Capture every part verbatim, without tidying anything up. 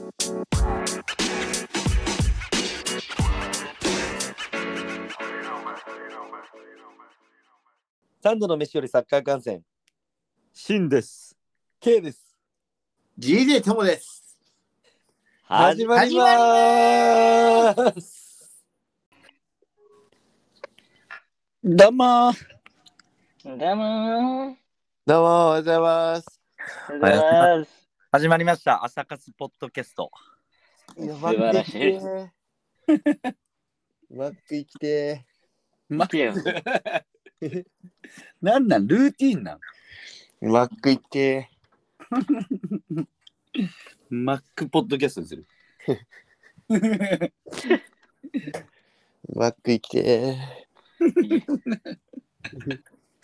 三度の飯よりサッカー観戦、 シンです。 K です。 ジージェー ともです。 始まりまーす。 どうもー。 どうもー。 どうもおはようございます。 おはようございます。 始まりました朝活ポッドキャスト。 いや素晴らしい。 マック行きてー。 待てよ。 なんなんルーティンなん。 マック行ってマックポッドキャストにする。 マック行きてー。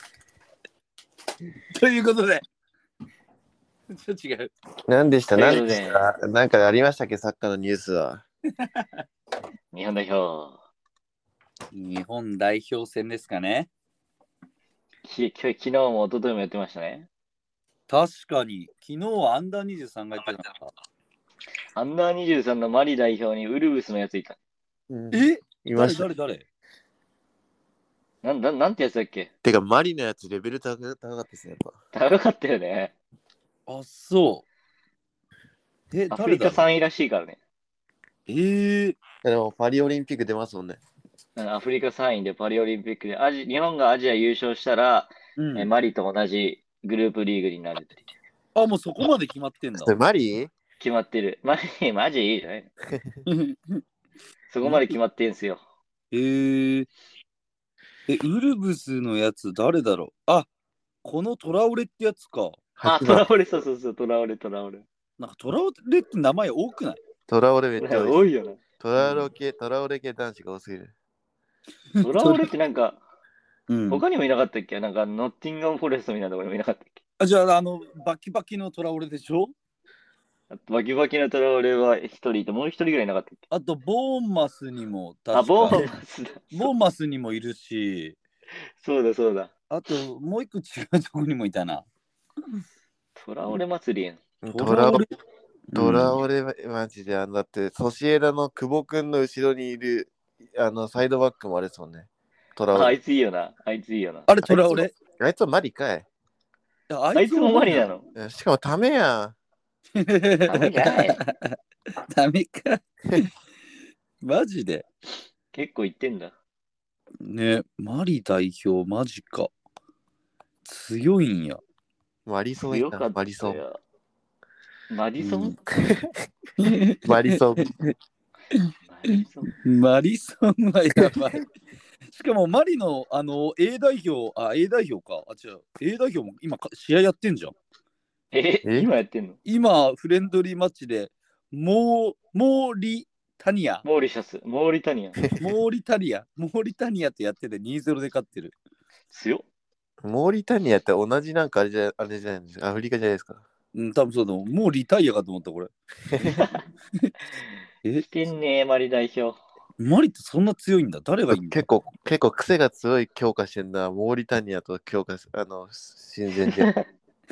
ということで、ちょっと違う。 何でした何ということででしたなんかありましたっけ、サッカーのニュースは。 日本代表。 日本代表戦ですかね。 き昨日も一昨日もやってましたね。 確かに昨日はアンダーにじゅうさんがやってたのか。 アンダーにじゅうさんのマリ代表にウルブスのやついた。 うん、 えいました。 誰誰誰なんだなんてやつだっけ。 てかマリのやつレベル高かったですね、やっぱ。 高かったよね。 あ、そう。え、 アフリカ誰だろう。 さんいらしいからね。 えー、 でもパリオリンピック出ますもんね。 アフリカさんいでパリオリンピックでアジ日本がアジア優勝したら、 うん、 えマリと同じグループリーグになるって。 あ、もうそこまで決まってんだ。 それマリ決まってる。マリ、マジいいじゃないそこまで決まってんすよ。 えー、え、ウルブスのやつ誰だろう。あ、このトラオレってやつか。 あ、トラオレ、そうそうそう、トラオレ、トラオレ。 なんかトラオレって名前多くない？ トラオレめっちゃ多い。 多いよな。 トラオレ系、トラオレ系男子が多すぎる。 トラオレってなんか、 うん、 他にもいなかったっけ？なんか、ノッティンガム・フォレストみたいなところにもいなかったっけ？ あ、じゃあ、あの、バキバキのトラオレでしょ？ あとバキバキのトラオレは一人いて、もう一人ぐらいいなかったっけ？ あと、ボーンマスにも確か、 あ、ボーンマスだ。 ボーンマスにもいるし、 そうだそうだ。 あと、もう一個違うとこにもいたな。 トラオレ祭りやん。 トラオレ、 うんトラオレマジで、あのだってソシエダの久保くんの後ろにいるあのサイドバックもあれですもんね。トラオレ。 あ、あいついいよな。あいついいよな。 あれ、トラオレ？ あいつはマリかい。 ああいつもマリなの。 しかもためやん。 ダメじゃない。 ダメか。マジで。 結構言ってんだ。 ね、マリ代表、マジか。強いんや。 マリソンいた強かったマリソン。 よ。マディソン、 うん、 マリソン。 マディソンマリソンはやばい。しかもマリのあの A 代表、あ、A 代表か。あ、違う。A 代表も今か試合やってんじゃん。 え、 え今やってんの？ 今、フレンドリーマッチで、モー、モーリタニア。 モーリシャス、モーリタニア。 モーリタニア。モーリタニアってやっててにたいゼロで勝ってる。 強っ。 モーリタニアって同じなんかあれじゃあれじゃないですか。アフリカじゃないですか。 うん、多分そうだ。もうリタイアかと思った、これ。え、 してんねー、マリ代表。 マリってそんな強いんだ。誰がいいんだ？ 結構結構癖が強い強化してんだ。モーリタニアと強化しあの親善で。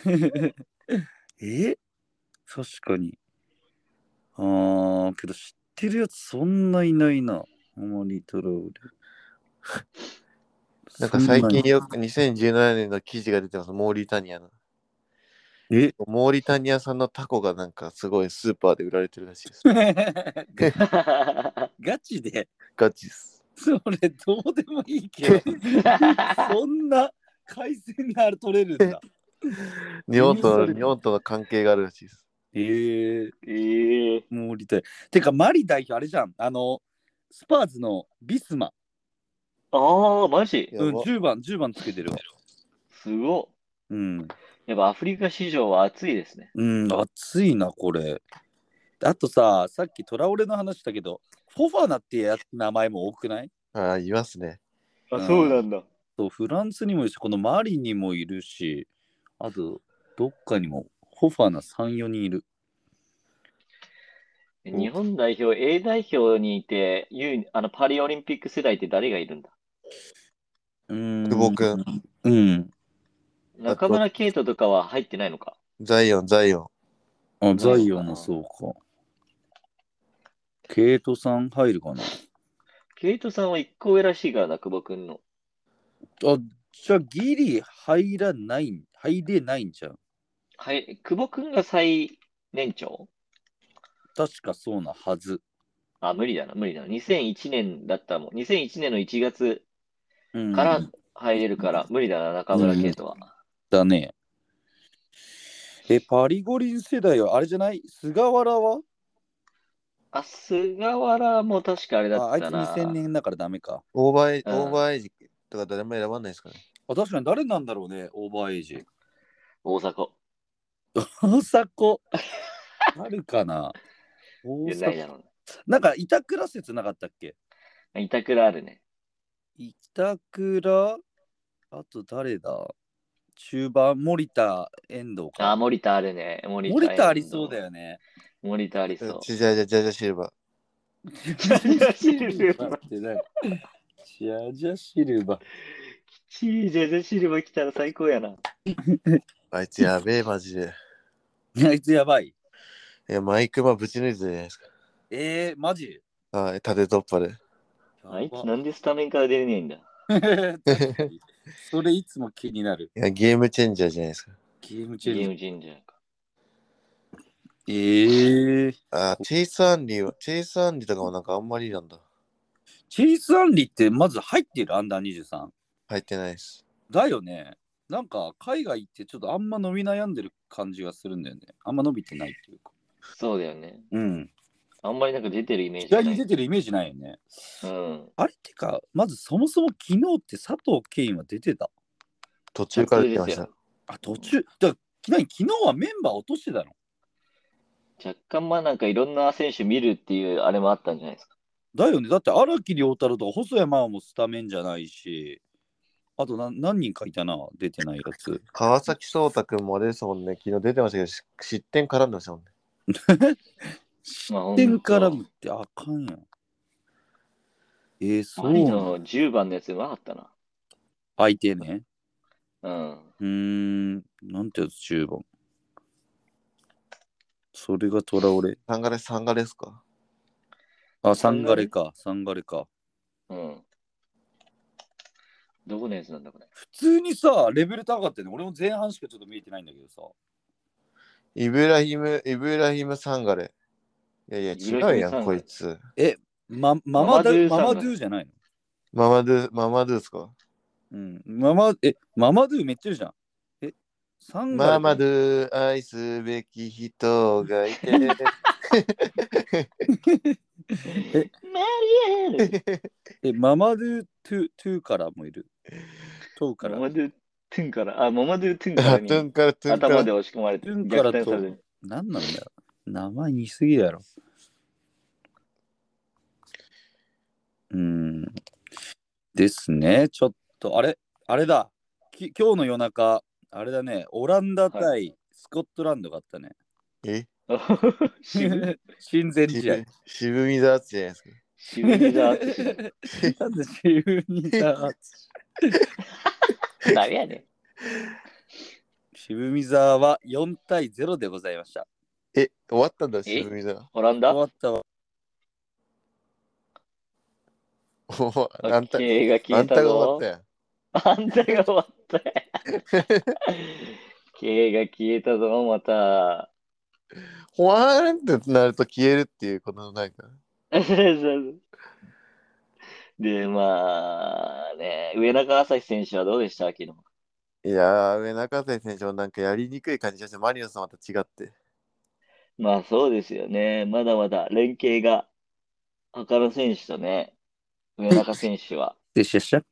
え、確かに。あー、けど知ってるやつそんないないな。あまりトラウレ。 なんか最近よくにせんじゅうななねんの記事が出てます。モーリタニアの。 えモーリタニア産のタコがなんかすごいスーパーで売られてるらしいです。 ガチでガチです。 それどうでもいいけどそんな海鮮が取れるんだ。 日本と日本との関係があるらしいです。 えー、 えー、 もうりたい。てかマリ代表あれじゃん。あのスパーズのビスマ。 ああ、マジ？ うん、じゅうばんじゅうばんつけてるわ。 すごっ。 うん。 やっぱアフリカ市場は熱いですね。 うん、熱いなこれ。あとさ、さっきトラオレの話したけど、フォファナってや名前も多くない？ ああ、いますね。 あ、 うんそうなんだ。 そう、フランスにもいるし、このマリにもいるし、あと、どっかにもフォファナさん、よにんいる。 日本代表、A 代表にいて、いうあのパリオリンピック世代って誰がいるんだ？ うーん。 久保くん。 うん。 中村圭斗とかは入ってないのか？ ザイオン、ザイオあ、ザイオンもそうか。 ケイトさん入るかな。 ケイトさんはいっこ上らしいからな、久保くんの。 あ、じゃあギリ入らないん、入れないんじゃん。 はい、久保くんが最年長？ 確かそうなはず。 あ、無理だな、無理だな。にせんいちねんだったらもん。にせんいちねんのいちがつうん。 から入れるから、無理だな、中村圭斗は。 だね。え、パリ五輪世代はあれじゃない？菅原はあ、菅原も確かあれだあ、あいつったな。 にせんねんだからダメか。 オーバーエイ、 うんオーバーエイジとか誰も選ばないですかね。 あ、確かに誰なんだろうね、オーバーエイジ。 大迫。 大迫。あるかな。大いや、ない迫。 だろうなんか板倉説なかったっけ？ な。板倉あるね。 板倉、あと誰だ？中盤、森田、遠藤か。 あ、森田あるね。森田森田ありそうだよ。 よね。 森田ありそう。 ちじゃじゃじゃじゃシルバジャジャシルバーって何？ジャジャシルバー。 チージャジャシルバー来たら最高やな。 ー。あいつやべえ、マジで。 あいつやばい。 いや、マイクマぶち抜いてたじゃないですか。 えー、マジ？ はい、縦突破で。 あいつなんでスタメンから出れねえんだ。 確かにそれいつも気になる。 いや、ゲームチェンジャーじゃないですか。 ゲームチェンジ。 ゲームチェンジャーか。 えー、 あ、チェイス・アンリーは、チェイス・アンリーとかもなんかあんまりなんだ。 チェイス・アンリーってまず入ってるアンダーにじゅうさん。 入ってないです。 だよね。なんか海外行ってちょっとあんま伸び悩んでる感じがするんだよね。あんま伸びてないっていうか。 そうだよね。 うん。 あんまりなんか出てるイメージ試合にない。 出てるイメージないよね。 うん。 あれってか、まずそもそも昨日って佐藤健は出てた。 途中から出てました。 あ、途中。だから昨日はメンバー落としてたの？ 若干まあなんかいろんな選手見るっていうあれもあったんじゃないですか。 だよね。だって荒木遼太郎とか細谷真央もスタメンじゃないし、あと何何人かいたな、出てないやつ。 川崎颯太君もあれですもんね。昨日出てましたけど、し失点絡んでましたもんね。 まあ失点絡むってあかんやん。えー、そうマリなの？ のじゅうばんのやつうまかったな。 相手ね。 うん。 うーん、なんてやつじゅうばん。それがトラオレ。 サンガレス、サンガレスか。 あ、サンガレか、サンガレか。 うん。どこのやつなんだこれ。 普通にさ、レベル高かったよね。俺も前半しかちょっと見えてないんだけどさ。 イブラヒム、イブラヒム・サンガレ。いやいや、 イブラ違うやん、 ヒムサンガレこいつ。 え、ま、ママドゥ、ママドゥじゃないの？ ママドゥ、ママドゥですか？ うん。ママ、え、ママドゥめっちゃいるじゃん。え、サンガレ。 ママドゥ、愛すべき人がいて。 え、 マリエールえ、ママドゥトゥ、トゥからもいる。トゥから。 ママドゥ・トゥンから、あ、ママドゥ・トゥンからあ、トゥンにから、トゥンから。 頭で押し込まれてトゥンからと逆転される。 何なんだよ。名前似すぎやろ。うーん。ですね。ちょっと、あれあれだ。き今日の夜中、あれだね。オランダ対スコットランドがあったね。 え渋親善試合。 渋渋みだじゃないですか。 渋みだってなんで渋みだ誰やねん。 渋見沢はよんたいゼロでございました。 え、終わったんだ、渋みだ。 オランダ終わったわ。 おあんた、 ?K が消あんたがえたぞ。 終わったやん。 あんたが終わったよ。K が消えたぞ、また。 ほわーんってなると消えるっていうこのなんか。 で、まあね、上中朝日選手はどうでした昨日。 いやー、上中瀬選手もなんかやりにくい感じがして、マリノスとまた違って。 まあそうですよね。まだまだ連携が、赤野選手とね、上中選手は、 でしゃしゃ。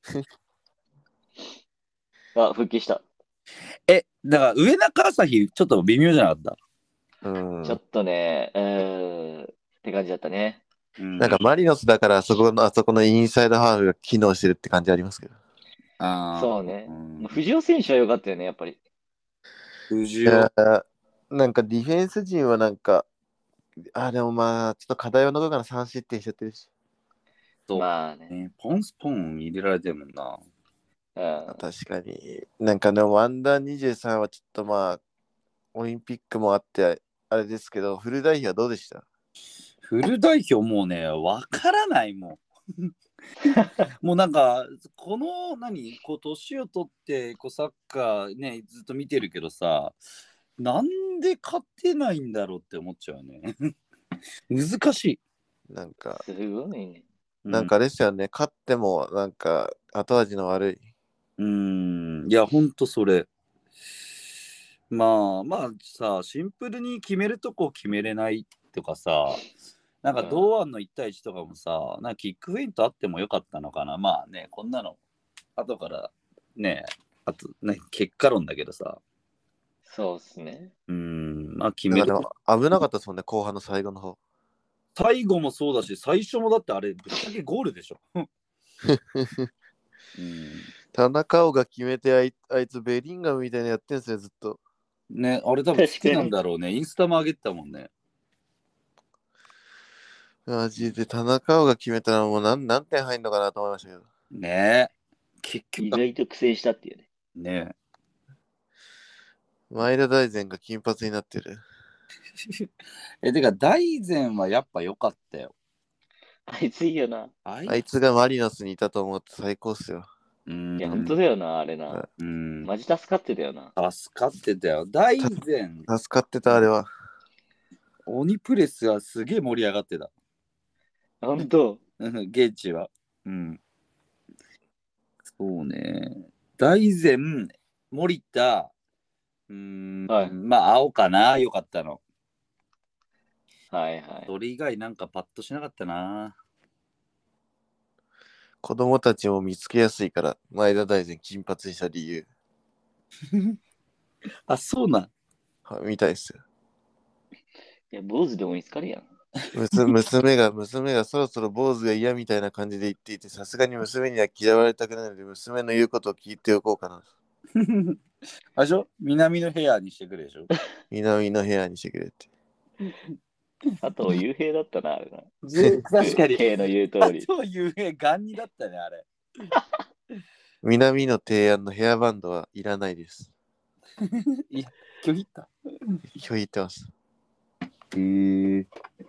あ、復帰した。 え、だから上中朝日ちょっと微妙じゃなかった？ うん。 ちょっとね、うーん、って感じだったね。 うんなんかマリノスだからあそこのあそこのインサイドハーフが機能してるって感じありますけど。 あーそうね。 んまあ藤尾選手は良かったよね、やっぱり。 藤尾いやーなんかディフェンス陣はなんか、あ、でもまあ、ちょっと課題を除くからさん失点しちゃってるし。 そうまあね。 ね、ポンスポン入れられてるもんな。 うん、 確かに。なんかでも、アンダーにじゅうさんはちょっとまあ、オリンピックもあって、あれですけど、フル代表はどうでした？ フル代表もうね、わからないもん。もうなんか、この何、こう年を取ってこうサッカーね、ずっと見てるけどさ、なんで勝てないんだろうって思っちゃうね。難しい。 なんか、 すごいね。 なんかあれですよね、勝ってもなんか後味の悪い。 うーん、いや、ほんとそれ。まあまあさ、シンプルに決めるとこ決めれないとかさ、なんか堂安のいち対いちとかもさ、なんかキックフェイントあってもよかったのかな。まあね、こんなの後からね、あとね、結果論だけどさ、 そうっすね。 うーん、まあ決なんかでめる。 も危なかったですもんね、後半の最後の方。 最後もそうだし、最初もだってあれ、ぶっちゃけゴールでしょ。うん、 田中碧が決めてあい、あいつベリンガムみたいなのやってんすよ、ずっと。 ね、あれ多分好きなんだろうね。インスタも上げてたもんね。 マジで田中碧が決めたらもう何何点入んのかなと思いましたけど。 ね結意局、 外と苦戦したっていうね。 ね前田大然が金髪になってる。 え、てか、大然はやっぱ良かったよ。 あいついいよな。 ああいつがマリノスにいたと思って最高っすよ。 うんいや、本当だよな、あれな。 うん。 マジ助かってたよな。 助かってたよ。大然、 助かってた、あれは。 鬼プレスがすげえ盛り上がってた。 本当。 うん現地は。うん。そうね。大然、森田、うーん、 はいまあ、青かな、よかったの。 はいはい。 それ以外なんかパッとしなかったな。 子供たちも見つけやすいから、前田大然金髪にした理由。 あ、そうなん。 はみたいっすよ。 いや、坊主でも見つかるやん。 娘娘が、娘がそろそろ坊主が嫌みたいな感じで言っていて、さすがに娘には嫌われたくないので、娘の言うことを聞いておこうかな。 あれでしょ南の部屋にしてくれでしょ南の部屋にしてくれって。 佐藤雄平だったな、あれな。 確かに。 K の言う通り。 そういう兵ガンにだったね、あれ。 南の提案のヘアバンドはいらないです。 いや、拒否った。 拒否言ってます。 へえ。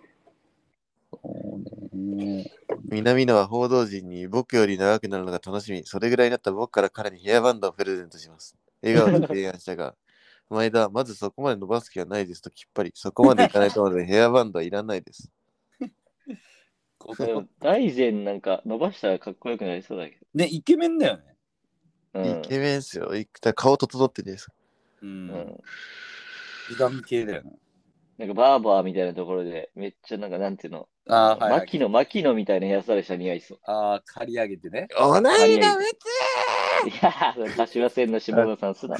そうね。 南野は報道陣に僕より長くなるのが楽しみ。それぐらいになったら僕から彼にヘアバンドをプレゼントします。笑顔で提案したが、前田はまずそこまで伸ばす気はないですときっぱり。そこまでいかないと思うのでヘアバンドはいらないです。 でも大然なんか伸ばしたらかっこよくなりそうだけね、イケメンだよね。 ど。うんイケメンっすよ。い顔整ってるんです。 う。 うんん。 美顔系だよね。 なんかバーバーみたいなところでめっちゃなんかなんていうの、 あー、はい、はい。 牧野、牧野みたいなヘアスタイルしたら似合いそう。 ああ、刈り上げてね。 おなりがめいやー、柏線の下田さんすな。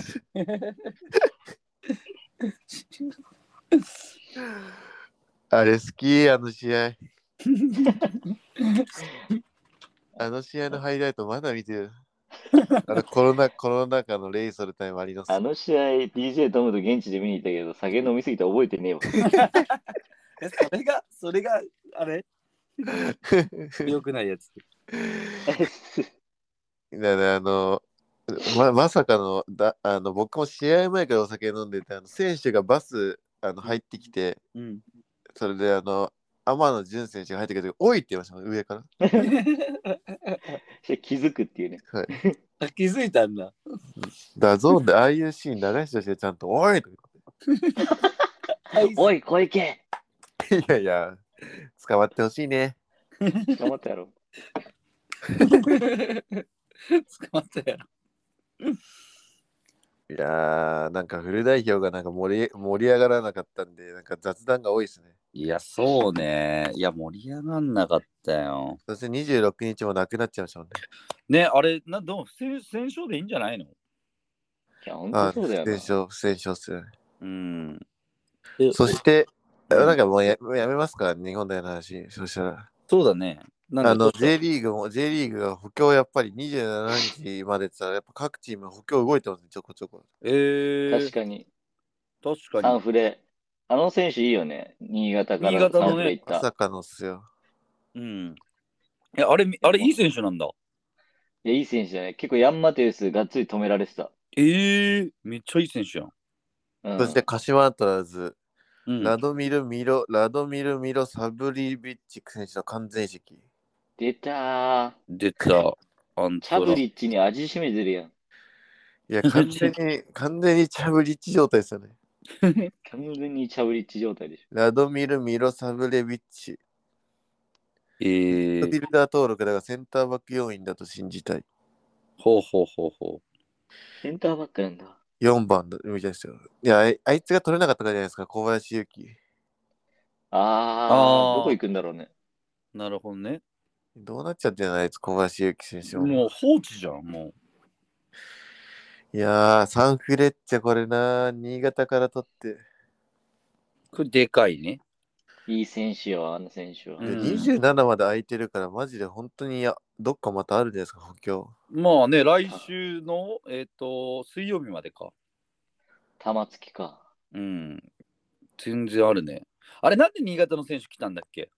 あれ好き、あの試合。あの試合のハイライトまだ見てる。あのコロナ、コロナ禍のレイソル対マリノス。 あの試合、ディージェー トムと現地で見に行ったけど、酒飲みすぎて覚えてねえわ。 え、それが、それが、あれよくないやつ。 だからあのままさかのだあの僕も試合前からお酒飲んでてあの選手がバスあの入ってきて、 うん。 それであの天野純選手が入ってきておいって言いましたもん上から、 気づくっていうね。 はい、 あ気づいたんだ。 ダゾーンでああいうシーン流してほしいちゃんとおいとかおい、小池言っていやいや捕まってほしいね。 捕まったやろ。 捕まったやろ。 いやーなんかフル代表がなんか盛り盛り上がらなかったんでなんか雑談が多いですね。 いや、そうね。いや、盛り上がんなかったよ。 そしてにじゅうろくにちもなくなっちゃいましたもんね。 ね、あれ、などう不戦戦勝でいいんじゃないの？ いや、ほんあとそうだよな。 不戦勝不戦勝っすよね。 うん。 そしてうんなんかもう や, やめますか日本代の話。そしたらそうだね。なんだあのどうした J リーグも J リーグが補強やっぱりにじゅうしちにちまでってさやっぱ各チーム補強動いてますねちょこちょこ。 えー、 確かに。 確かに。 サンフレ。あの選手いいよね。新潟から新潟のねサンフレ行った。 まさかのっすよ。 うん。え、あれ、あれいい選手なんだ。 いや、いい選手じゃない。結構ヤンマテウスがっつり止められてた。 えー、めっちゃいい選手やん。 うん、 そして鹿島アントラーズうんラドミル・ミロ、ラドミル・ミロ・サブリビッチ選手の完全移籍。 出たー。 出た。あんチャたら。 ブリッチに味しめてるやん。 いや、完全に、完全にチャブリッチ状態ですよね。 完全にチャブリッチ状態でしょ。 ラドミル・ミロ・サブレビッチ。 えーフィ、ルダー登録だがセンターバック要員だと信じたい。 ほうほうほうほセンターバックなんだ。 よんばんだみたいですよ。いや、あいあいつが取れなかったからじゃないですか、小林幸。 あー、 あーどこ行くんだろうね。 う。なるほどね。 どうなっちゃってんのあいつ、小林幸選手も。 もう放置じゃん、もいやー、サンフレッチェこれな、新潟から取って。 う。これでかいね。 いい選手よ、あの選手は。 うんでにじゅうななまで空いてるから、マジで本当にいやどっかまたあるんじゃないですか、補強。 まあね、来週の、えっ、と、水曜日までか。 玉突きか。 うん。全然あるね。あれ、なんで新潟の選手来たんだっけ？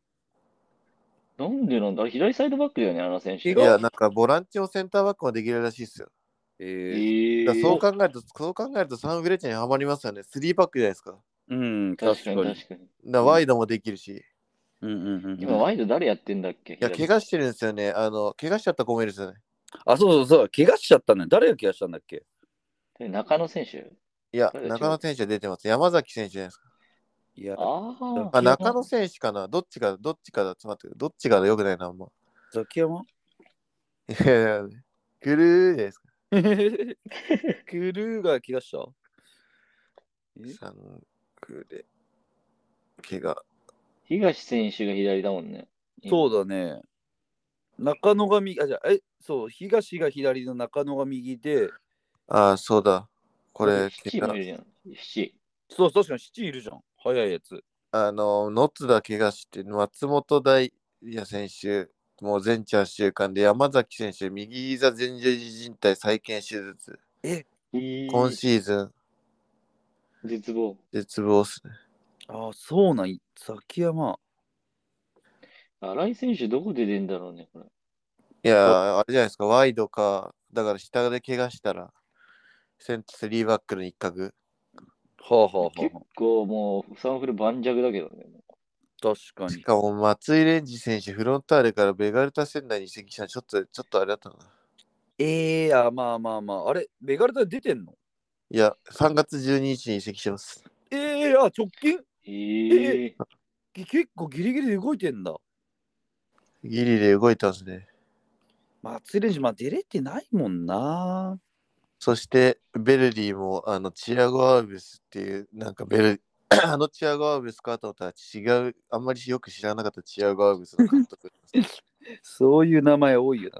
なんでなんだ、あれ左サイドバックだよね、あの選手。 怪我いや、なんかボランチをセンターバックもできるらしいですよ。 ええー、 だからそうー、 考えると、そう考えるとサンフレッチェにはまりますよね。スリーバックじゃないですか。だかうん、 確か確かに。 に確かに。 らワイドもできるし。 うんうんうんうん、 今、ワイド誰やってんだっけ？ いや、怪我してるんですよね。あの、怪我しちゃった子もいるんですよね。 あ、そうそうそう、怪我しちゃったね。誰が怪我したんだっけ？ で中野選手。 いや、 誰だ中野選手は出てます。山崎選手じゃないですか。 いや、 ああ、 ザキヤマ中野選手かな。どっちか、どっちかだ。ちょっと待って、どっちかだよくないな、あんま。 ザキヤマいやいや、くるーじゃないですか。 クルーが怪我したえサンフレ、怪我。 東選手が左だもんね。 そうだね。中野が右、あ、じゃあ、え、そう、東が左の中野が右で、 ああ、そうだ。ここれ、 七怪我。 もいるじゃん。七。 そう、確かに七いるじゃん。早いやつ。 あの、野津田怪我して、松本大也選手、もう全治はちしゅうかんで、山崎選手、右膝前十字靭帯再建手術。 え、 今シーズン、 絶望。 絶望っすね。 あ、そうなん、ザキヤマ。 新井選手どこで出んだろうね、これ。 いやー、あれじゃないですか、ワイドか、だから下で怪我したら、センスリーバックの一角。 はあはあは結あ。 構もう、サンフレ盤石だけどね。 確かに。 しかも、松井蓮司選手、フロンターレからベガルタ仙台に移籍したのちょっと、ちょっとあれだったな。 ええー、あ、まあまあまあ。あれ、ベガルタ出てんの？ いや、さんがつじゅうににちに移籍します。 ええー、あ、直近ええき結構ギリギリで動いてんだ。 ギリで動いたんですね。 松井レンジ、まあ出れてないもんな。 そして、ベルディも、あの、チアゴ・アウベスっていう、なんかベル、あのチアゴ・アウベスかと思ったら違う、あんまりよく知らなかったチアゴ・アウベスの監督。 そういう名前多いよな。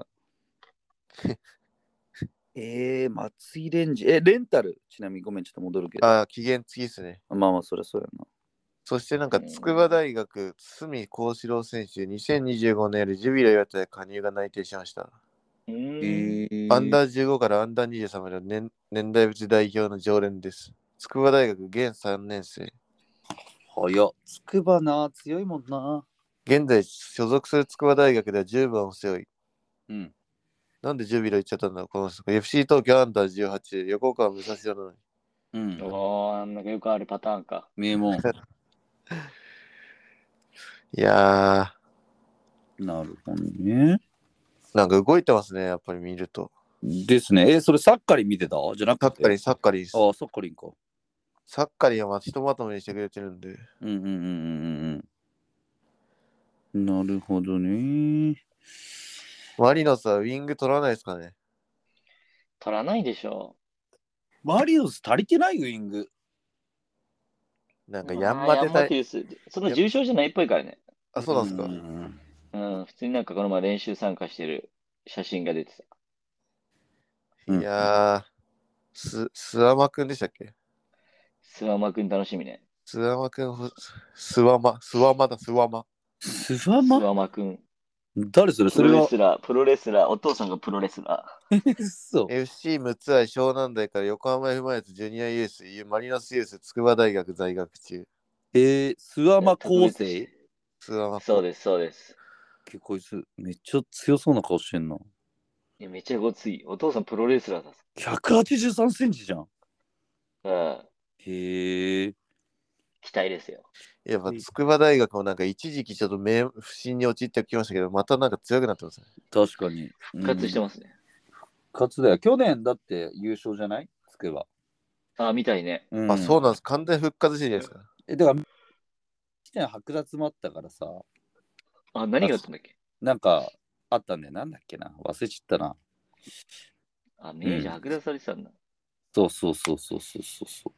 えー、松井レンジ。え、レンタルちなみにごめん、ちょっと戻るけど。 ああ、期限付きですね。 まあまあ、そりゃそうやな。 そしてなんか、筑波大学、堤幸四郎選手、にせんにじゅうごねんよりジュビロ磐田で加入が内定しました。 うーん。 えー、 アンダーじゅうごからアンダーにじゅうさんまでの年年代別代表の常連です。筑波大学現さんねん生。 早っ。筑波な、強いもんな。 現在所属する筑波大学ではじゅうばんを背負い、 うん。 なんでジュビロ行っちゃったんだこの人。エフシー 東京アンダーじゅうはち、横川武蔵野なのに。 うん。 おー、なんかよくあるパターンか。 名門。 いやなるほどね。 ー、なんか動いてますね、やっぱり見ると。 ですね。え、それサッカリン見てたじゃなくて。 サッカリン、サッカリンです。 ああ、サッカリンか。 サッカリンはひとまとめにしてくれてるんで。 うんうんうんうんうん。なるほどね。 マリノスはウィング取らないですかね。 取らないでしょ。 マリノス足りてないウィング。 なんかまあヤンマヤンマでたい。 テウス。その重症じゃないっぽいからね。 あ、そうなんですか。 んうん、普通になんかこの前練習参加してる写真が出てた。 うんいやー、す、スワマくんでしたっけスワマくん楽しみね。 スワマくんほ、スワマ、スワマだ、スワマ。 スワスマワマくん。 誰それそプロれはレスラー、プロレスラー、お父さんがプロレスラそう。 エフシー 六つ愛湘南台から横浜 F マイナスジュニアユース、マリノスユース、筑波大学在学中。 えー、スワー。 マ構特別し成スワマそうです、そうです。 結構こいつめっちゃ強そうな顔してんな。 いやめっちゃごつい。お父さんプロレスラーだぞ。 ひゃくはちじゅうさんセンチじゃん。 うん。 へえ。 期待ですよ。 やっぱ筑波大学もなんか一時期ちょっと名不振に陥ってきましたけど、またなんか強くなってますね。 確かに。 復活してますね。 復活だよ。去年だって優勝じゃないつけば。 あ、みたいね。 うん、 あ、そうなんです。完全復活してるじゃないですか。 え、だから、一年剥奪もあったからさ、 あ、何があったんだっけ？ なんかあったんだよ。なんだっけな。忘れちゃったな。 あ、明治剥奪されてたんだ。 そうそうそうそうそうそうそう。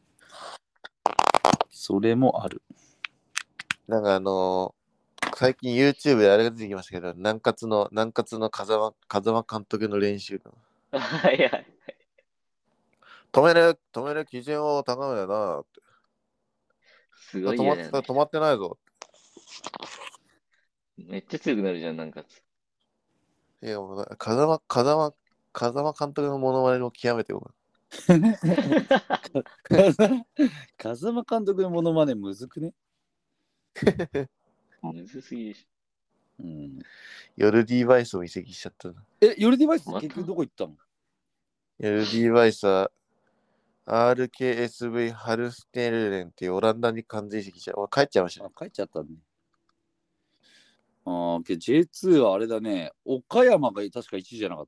それもある。 なんかあのー最近 YouTube であれが出てきましたけど、南葛の、南葛の風間、風間監督の練習の。 はいはい。 止める、止める基準を高めだなって。 すごい止まって、 嫌だよね。 止まってないぞ。 めっちゃ強くなるじゃん、なんか。 いや、もうな風間、風間、風間監督のモノマネも極めてよ。 風間監督のモノマネむずくね？ むずすぎるし。 うん、 ヨルディ・バイスを移籍しちゃったな。 え、ヨルディバイスまた結局どこ行ったの？ ヨルディ・バイスは アールケーエスブイ ハルステルレンっていうオランダに完全移籍しちゃう。帰っちゃいましたね。 あ、帰っちゃったね。あーけど ジェイツー はあれだね。岡山が確かいちいじゃなかった？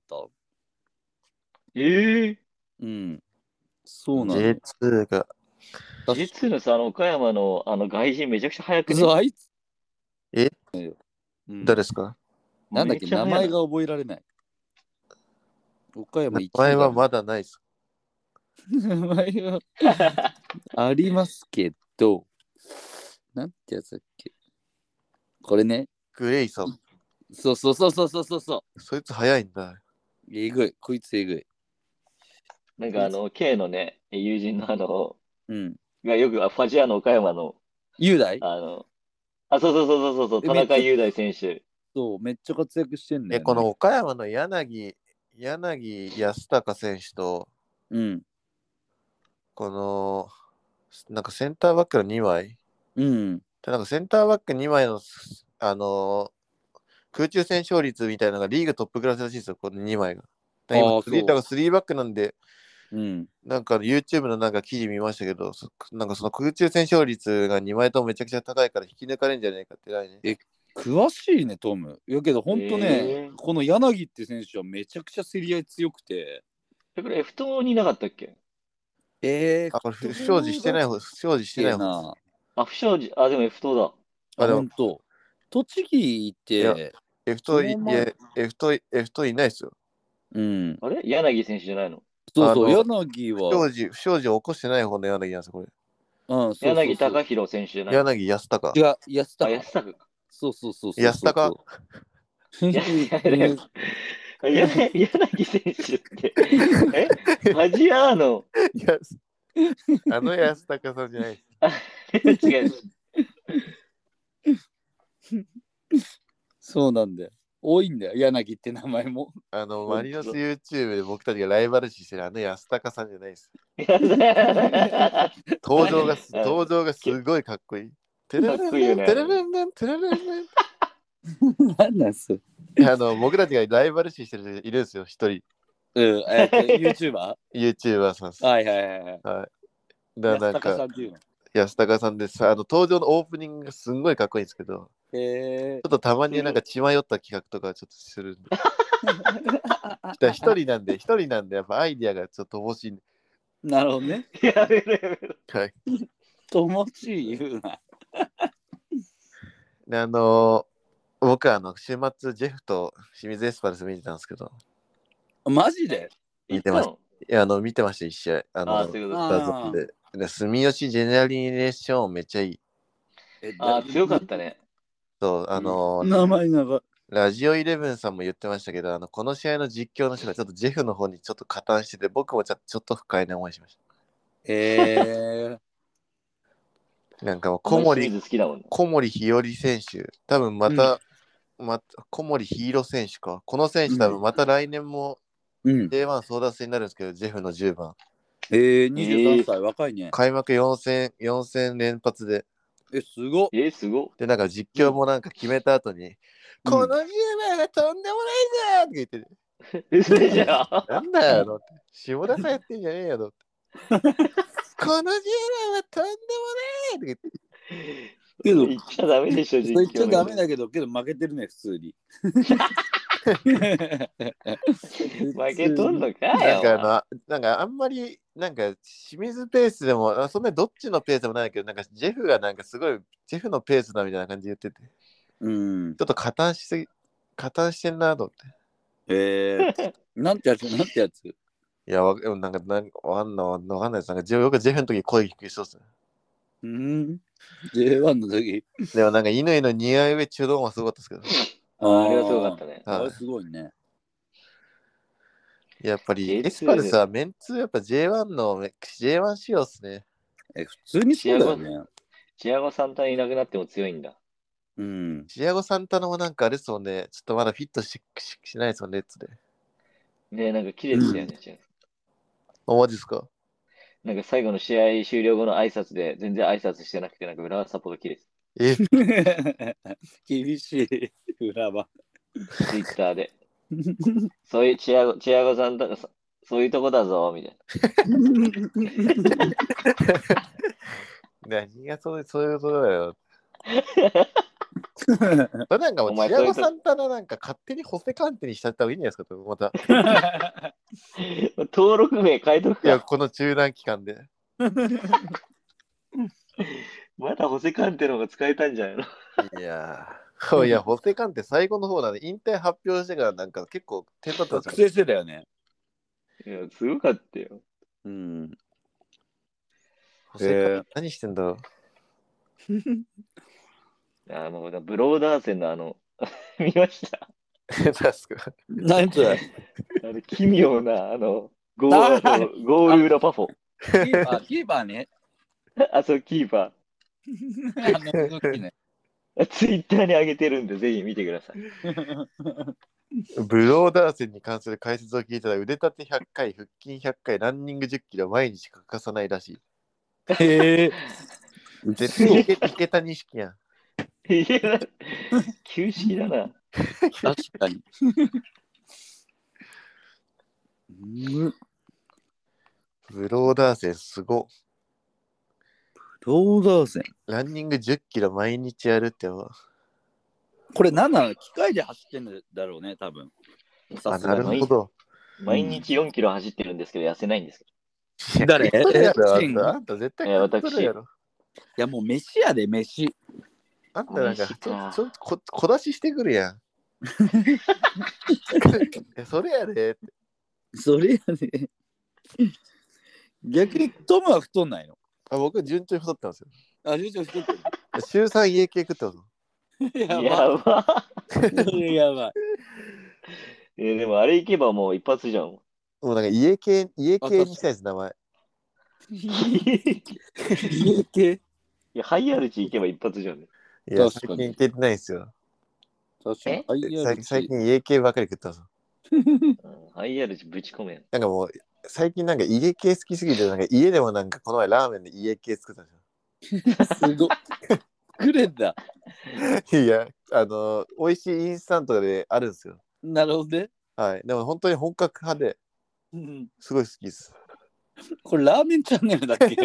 ええうん。そうなの。 ジェイツー が、 ー。ジェイツー のさ、あの、岡山のあの外人めちゃくちゃ速くね？ そう、あいつ。 え、 うん誰ですか？ なんだっけ、 めちゃ速い名前が覚えられない。岡山名いちいだ、ね。 前はまだないです。 名前はありますけど、なんてやつだっけ。これね。 グレイソン。 そうそうそうそうそうそうそそいつ早いんだ。 う。えぐい。こいつえぐい。 なんかあの、K のね、友人のあの、 うん。 がよくあファジアの岡山の、 雄大あの、あ、そうそうそうそうそう、 え田中めっちゃ雄大選手。 そう、めっちゃ活躍してんだえ、 よ、ね。 この岡山の柳、柳康隆選手と、 うん。 この、なんかセンターバックのにまい。 うん。 でなんかセンターバックにまいの、あのー空中戦勝率みたいなのがリーグトップクラスらしいですよ、このにまいが。だから今あースリー、 そうだからスリーバックなんで、 うん。 なんか YouTube のなんか記事見ましたけど、そなんかその空中戦勝率がにまいともめちゃくちゃ高いから引き抜かれるんじゃないかって来年。 え詳しいね、トム。いやけど、ほんとね、 えーこの柳って選手はめちゃくちゃ競り合い強くて。 これ F 等になかったっけ？ えー、 あ、これ不祥事してない方、不祥事してない方です。 な。 あ、不祥事、あ、でも F 等だ。 あ、 あでもほんと。栃木っいやて、 F とい、 その前いや F と、F といないですよ。 うん。 あれ柳選手じゃないの？ そうそう、 あの柳は、 不祥事、不祥事を起こしてない方の柳なんですよ、これ。 うん、そうそう柳そう。 隆弘選手じゃないの？ 柳安隆。 違う、安あ、 高。 安高か。 そうそうそうそう。 安高いややや柳選手って、えファジアーノ。 いやあの安隆さんじゃないです。 あ違う。 そうなんだよ。多いんだよ、柳って名前も。 あの、 本当だマリノス YouTube で僕たちがライバル視してるあの安隆さんじゃないです。登場がす、 あ登場がすごいかっこいい。テレレンかっこいいよねテレレンレンテレレンレンなんなんすあの、僕たちがライバル視してる人いるんですよ、一人。 うん、えっと、YouTuber? YouTuber さんです。 はいはいはいはい。 はい。だからなん安高さかんっていうの。 安隆さんです。あの、登場のオープニングがすんごいかっこいいんですけど、 へえちょっとたまになんか血迷った企画とかちょっとするんで。一人なんで、一人なんで、やっぱアイディアがちょっと乏しいんで。 なるほどね。 やめろやめろ。 はい。 ともしい言うな。 で、あのー僕はあの、週末、ジェフと清水エスパルス見てたんですけど、 マジで見てました。 行っいや、あの、見てました、一試合。あの、 あそういうことダゾーンで。で住吉ジェネラリーションめっちゃいい。 えたの？あー、強かったね。 そう、あのー名前長い。 ラジオイレブンさんも言ってましたけど、あのこの試合の実況の人がちょっとジェフの方にちょっと加担してて、僕もちょちょっと不快な思いしましへえた。なんかもうお前清小森、 水好きだもんね。 小森日和選手、多分また、また小森ヒーロー選手か。この選手多分また来年もうん。 ジェイワン 争奪戦になるんですけど、ジェフのじゅうばん。 えー、にじゅうさんさい、若いね。 開幕よん戦、よん戦連発で。 え、すごっ。 えー、すごっ。 で、なんか実況もなんか決めた後に、 うんこのじゅうばんがとんでもないぜって言ってる。 嘘でしょ。 なんだよ、と思って。下田さんやってんじゃねえよ、と思って。 このジェラはとんでもねえって言って。 けど言っちゃダメでしょ、 それ言っちゃダメだ。 だけど、けど負けてるね、普通に。 負けとんのかなんよ。 かあの、なんかあんまり、なんか清水ペースでも、あそんなにどっちのペースでもないけど、なんかジェフがなんかすごい、ジェフのペースだみたいな感じで言ってて、 うん。 ちょっと加担しすぎ、加担してんなと思って。 えー、なんてやつなんてやついや、わでもなんか、なんかわかんない、わかんないです。なんかジェフよくジェフの時声低い人っすね。 うん。ジェイワン の時。 でもなんか乾の似合い上中道はすごかったですけど。 ああれはすごかったね。 あれはい、 すごいね。 やっぱりジェイツーエスパルスはメンツやっぱ ジェイワン の ジェイワン 仕様っすね。 え、普通にそうだよね。 チアゴサンタいなくなっても強いんだ。 うん。 チアゴサンタナもなんかあれっすもんね。ちょっとまだフィットしししないですもんね、レッツで。 ねなんか切れてたよね、チアゴあ、マジっすか。 なんか最後の試合終了後の挨拶で全然挨拶してなくて、なんか裏サポが切れてえ、 厳しい裏は。 た。ツイッターで。そういうチアゴ、チアゴさんとか、そういうとこだぞ、みたい何がそうそういうことだよ。それなんかもおうチアゴ前そういうとサンタナなんか勝手にホセカンテにしちゃった方がいいんじゃないですか、また。 な。登録名変えとくいや、 か。 この中断期間で。 まだホセカンテの方が使えたんじゃないのいやー、いや、ホセカンテ最後の方なんで、引退発表してからなんか結構点だったんですよ。 覚醒してたよね。 いや、すごかったよ。 うん。 ホセカンテ何してんだろう。 あの、ブローダーセンのあの、見ました確か。 何それあの奇妙な、あの、ゴーあのゴール裏パフォ。 キーパー、キーパーね。 あ、そう、キーパあの動きね。 ー。ツイッターに上げてるんで、ぜひ見てください。 ブローダーセンに関する解説を聞いたら、腕立てひゃっかい、腹筋ひゃっかい、ランニングじゅっキロ毎日欠かさないらしい。 へえ。 絶対いけいけた錦やん。 いや、旧式だな。 確かに。うんブローダーセンすご。 ローダーセン。 ランニングじゅっキロ毎日やるってわ。 これ何なの機械で走ってんだろうね、多分。さあ、なすがに。 るほど。 毎日よんキロ走ってるんですけど、痩せないんですけ誰食っとるやろあシンんたあんた絶対食っとるやろ。 いや、もう飯やで、飯。 あんたなんか飯ちょかちょこ小出ししてくるやん。えそれやでって。 それやね。逆にトムは太んないの。 あ僕順調に太ってますよ。 あ、順調に太ってる。 週さん家系食ってます。 やど。やばば。 い。やばい。 えでもあれ行けばもう一発じゃん。 もうなんか家系、家系にしたいです、名前。 家系いや、ハイアルチ行けば一発じゃん。 いや、 確かに最近行けてないですよ。 確かに。 え最最近家系ばかり食ってます。 うんハイアルチぶち込めん。 なんかもう、最近なんか家系好きすぎて、なんか家でもなんかこの前ラーメンで家系作ったんですごい。くれんだ。 よ。いや、あの、美味しいインスタントであるんですよ。 なるほどね。 はい。でも本当に本格派でうんすごい好きです。 これラーメンチャンネルだっけ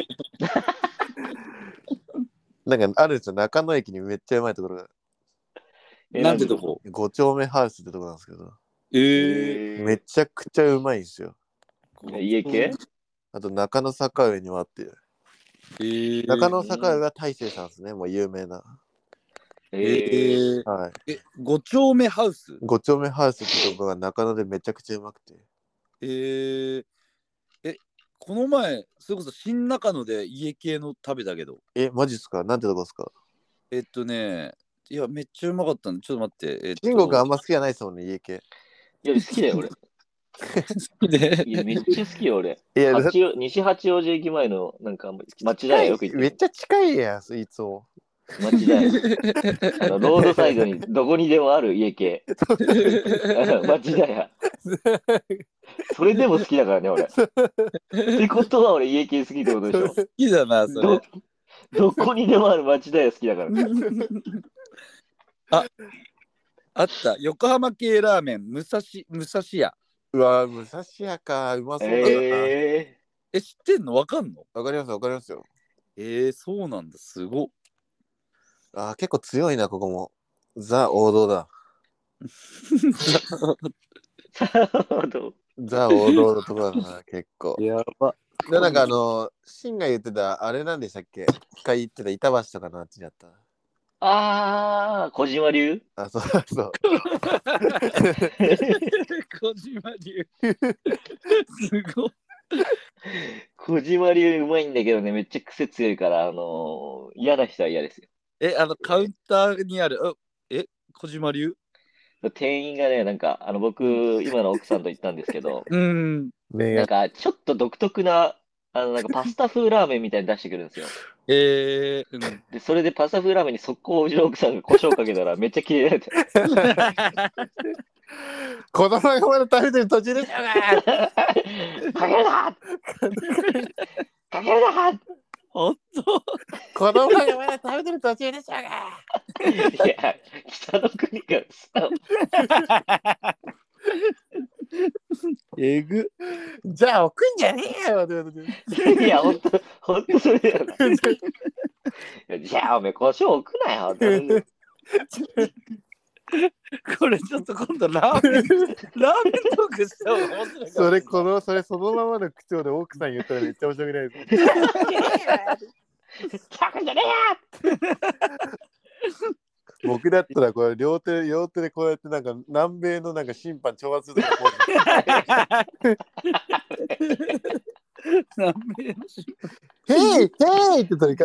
なんかあるんですよ。中野駅にめっちゃうまいところが。 えなんてとこご丁目ハウスってとこなんですけど、 ええめちゃくちゃうまいんですよ。 ー、 家系あと中野坂上にもあって、 えー、 中野坂上は大勢さんですね、もう有名な。 ええー、 ー、 はい。 え、ご丁目ハウスご丁目ハウスってとこが中野でめちゃくちゃうまくて。 えー、え、この前、それこそ新中野で家系の食べたけど、 え、マジっすか？なんてとこですか？ えっとね、いや、めっちゃうまかったんで、ちょっと待って。えっと、 慎吾君あんま好きじゃないですもんね、家系。 いや、好きだよ、俺。 でいや、めっちゃ好きよ、俺。 いや、 八王西八王子駅前の、なんか、町田屋よく行ってる。 めっちゃ近いやん、いつも。 町田屋。あのロードサイドに、どこにでもある家系。あの町田屋。それでも好きだからね、俺。ってことは俺家系好きってことでしょ。 好きだな、それど。どこにでもある町田屋好きだから。 あ、あった。横浜系ラーメン、武蔵、武蔵屋。 うわ、武蔵屋か、うまそうだな。 ええ、知ってんの？わかんの？ わかりますわかりますよ。 えー、そうなんだ。すごっ。 あー結構強いな、ここも。ザ王道だ。ザ王道のところだな、結構。 やば。 で、なんかあの、シンが言ってた、あれなんでしたっけ？一回言ってた板橋とかのあっちだった。 ああ、小島流あ、そうそう。 小島流。すごい。 小島流うまいんだけどね、めっちゃ癖強いから、あのー嫌な人は嫌ですよ。 え、あの、カウンターにある、あえ、小島流？ 店員がね、なんか、あの、僕、今の奥さんと行ったんですけど、 うん。 ねなんか、ちょっと独特な、あの、なんかパスタ風ラーメンみたいに出してくるんですよ。 えー、うん。 で、それでパスタ風ラーメンに速攻うちの奥さんが胡椒かけたらめっちゃキレられて。 子供がまだ食べてる途中でしょうがかけるなかけるなほんと？ 子供がまだ食べてる途中でしょうがいや、北の国からさ、 えぐ。 じゃあ置くんじゃねえよって言われていや、ほんと、ほんとそれだよな。いやじゃあ、おめえ、胡椒置くなよって。 これちょっと今度ラーメン、ラーメントークした方が面白いかもしれない。 それこのそれそのままの口調で奥さん言ったらめっちゃ面白くないですバカじゃね僕だったらこれ両手両手でこうやってなんか南米のなんか審判挑発するとこ南米の島。 ヘイヘイってそれか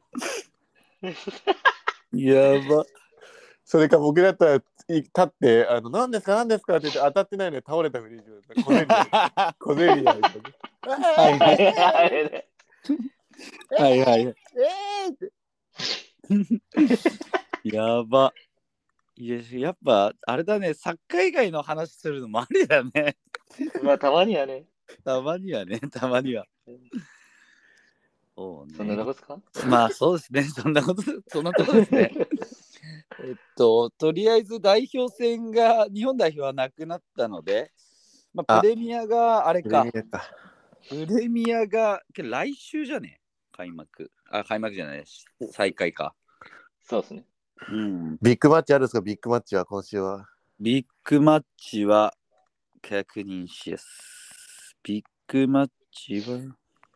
やば。 それか僕だったらい立ってあの何ですか何ですかって言って当たってないのに倒れたふりします小銭小銭やるとはいはいえあれねはいはい。 えーってやば。いや、やっぱあれだね、サッカー以外の話するのもありだね。 まあ、たまにはね。 たまにはね、たまには。そうね。 そんなとこですかまあそうですね、そんなこと、そんなとこですね。えっと、とりあえず代表戦が、日本代表はなくなったので、まあ、 あプレミアがあれか、 プレミアかプレミアがけど来週じゃね開幕。あ、開幕じゃない、再開か。 そうですね。 うん。 ビッグマッチあるんですかビッグマッチは今週はビッグマッチは確認しやす。ビッグマッチは、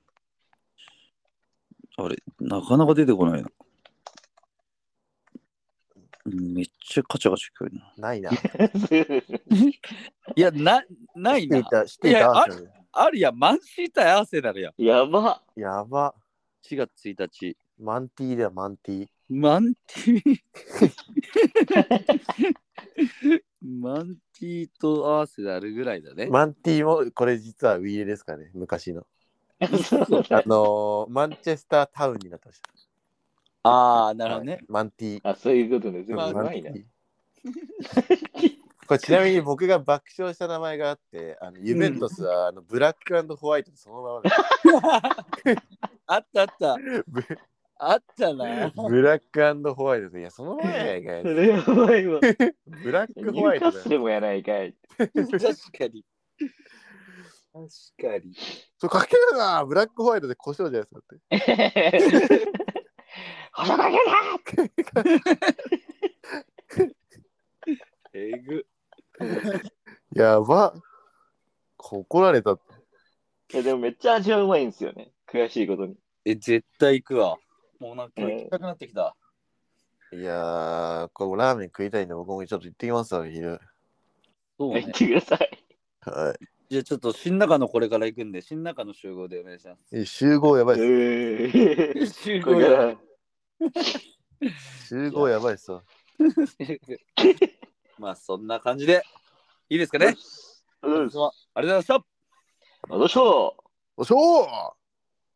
あれ、なかなか出てこないな。めっちゃカチャカチャ聞こえるな。 ないな。 いや、な、ないな。 知っていた、知っていいやた。 あるあるや、マンシー対アーセナルや。 やば。 やば。 しがつついたち。 マンティーだよ、マンティー。 マンティー。マンティーとアーセナルぐらいだね。 マンティーも、これ実はウィーレですかね、昔の。あのー、マンチェスタータウンになってました。 ああ、なるほどね。 はいマンティー。 あ、そういうことね。うまあまいな。 マンティーこれちなみに僕が爆笑した名前があって、あのユベントスはあのブラック&ホワイトでそのままです。 あったあった。 ブあったな。 ブラック&ホワイトで、いや、そのままやないかい。 それやばいわ。 ブラックホニューカッワイトだよ。 スルもやないかい。 確かに。確かに。 それかけるな、ブラックホワイトで胡椒じゃないですかって。 胡椒かけるえぐ。 やば。怒られた。 いやでもめっちゃ味はうまいんですよね。悔しいことに。 え、絶対行くわ。もうなんか行きたくなってきた。 いやー、これラーメン食いたいんで、僕もちょっと行ってきますわ、昼。 そうね言っ。てください。 はい。 じゃあちょっと新中野これから行くんで、新中野集合でお願いします。 え集合やばいっす。 え集これから集合やばいっすわ。 まあそんな感じでいいですかね。 うん。 ありがとうございました。 あどうしようおしょー